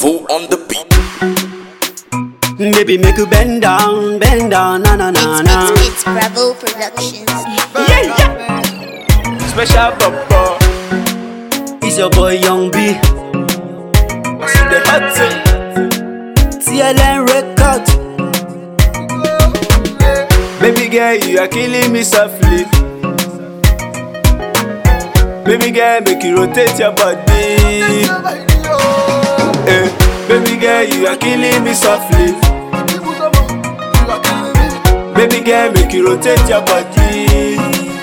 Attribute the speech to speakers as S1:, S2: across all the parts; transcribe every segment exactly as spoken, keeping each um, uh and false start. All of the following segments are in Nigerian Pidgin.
S1: Bravo on the beat.
S2: Baby, make you bend down, bend down, na na na na.
S3: It's, it's, it's Bravo Productions.
S2: Yeah, yeah.
S4: Special papa,
S2: It's your boy Young B.
S4: see the hot thing.
S2: T L N record.
S4: Baby girl, you are killing me softly. Baby girl, make you rotate your body. Eh, baby girl, you are killing me softly. Baby girl, make you rotate your body.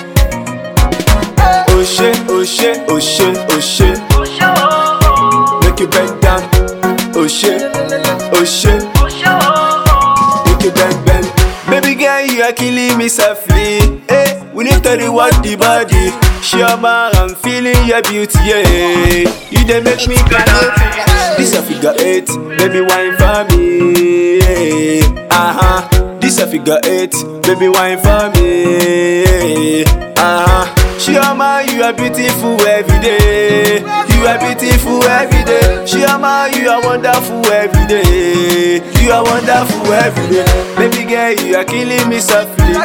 S4: Oh shit, oh shit, oh shit, oh shit. Make you bend down. Oh shit, oh shit. Make you bend, bend. Baby girl, you are killing me softly. Hey, we need to reward the body. Shama, I'm feeling your beauty, yeah. You dey make me gonna. This a figure eight, baby wine for me. Yeah. Uh huh. This a figure eight, baby wine for me. Uh huh. Shama, you are beautiful every day. You are beautiful every day. Shama, you are wonderful every day. You are wonderful every day. Baby girl, you are killing me softly.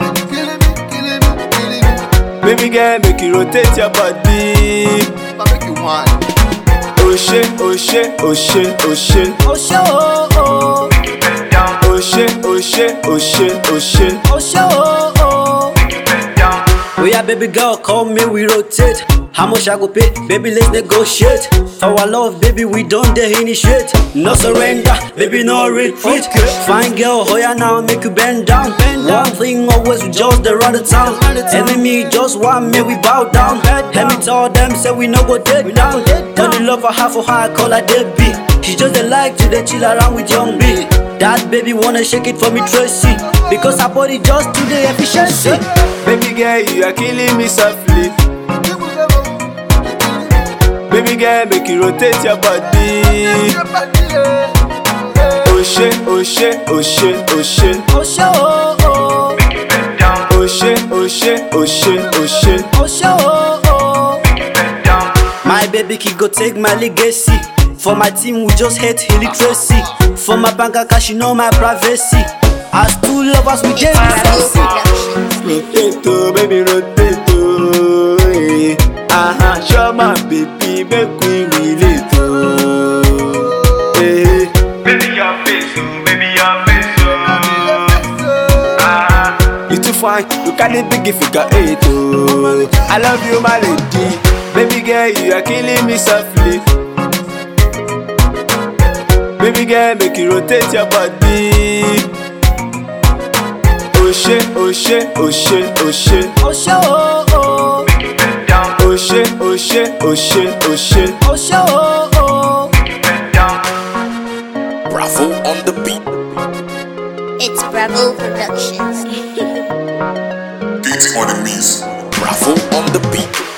S4: Baby girl, make you rotate your body. Oh shit, oh shit, oh shit, oh shit.
S2: Oh show, oh oh.
S4: Oh shit, oh shit, oh shit, oh shit.
S2: Oh show, oh oh. Oh yeah, baby girl, call me, we rotate. How much I go pay? Baby, let's negotiate. For our love, baby, we don't dare initiate. No surrender, baby, no retreat. Fine girl, oh yeah, now make you bend down. One thing always, we just the run the town. Enemy just want me, we bow down. Let me tell them, say we no go dead down. Tell the love I have for her, I call her Debbie. She just a like to the chill around with Young B. That baby wanna shake it for me, Tracy. Because her body just to the efficiency.
S4: Baby girl, you are killing me softly. Baby girl, make you rotate your body. Oh shit, oh shit, oh shit, oh shit.
S2: Oh show, oh oh.
S4: Oh shit, oh shit, oh shit, oh shit.
S2: Oh show, oh oh. My baby kid go take my legacy. For my team, we just hate illiteracy. For my bank account, she know my privacy. As two lovers, we get
S3: Bravo Productions.
S4: Rotate, oh, baby, rotate, oh, eh. Uh-huh, show my baby, make we relate, oh, eh. Baby, your face, oh, baby, your face, oh. Uh-huh. You too fine, you got the big figure eight, oh. I love you, my lady. Baby girl, you are killing me softly. Baby girl, make you rotate your body. Oh shit, oh shit, oh shit, oh shit.
S2: Oh show, oh oh.
S4: Oh shit, oh shit, oh shit, oh shit.
S2: Oh show, oh oh.
S1: Bravo on the beat.
S3: It's Bravo Productions.
S1: Beats on the beats. Bravo on the beat.